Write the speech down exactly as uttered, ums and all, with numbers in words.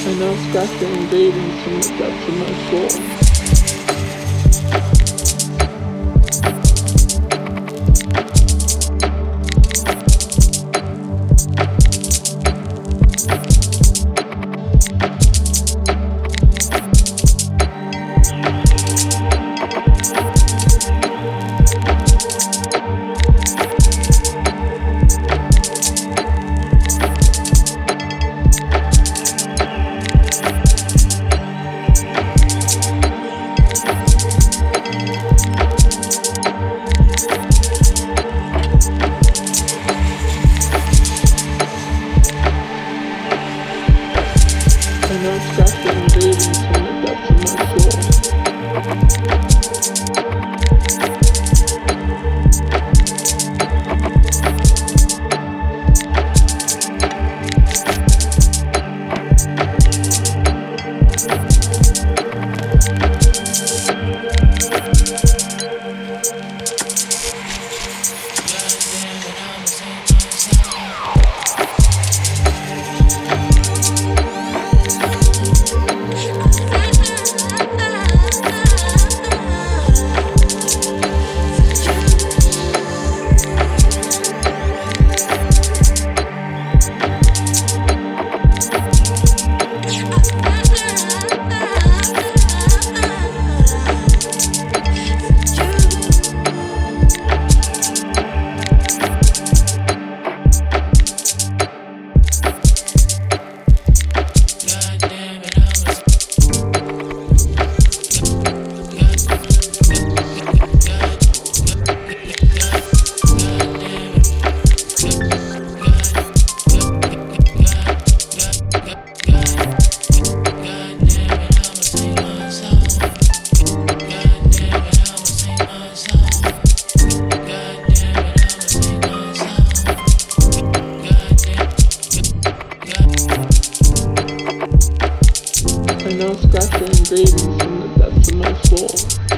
I know it's got the invading from the depths of my soul. I know it's got the invading from the depths of my soul. I know it's got the invading from the depths of my soul.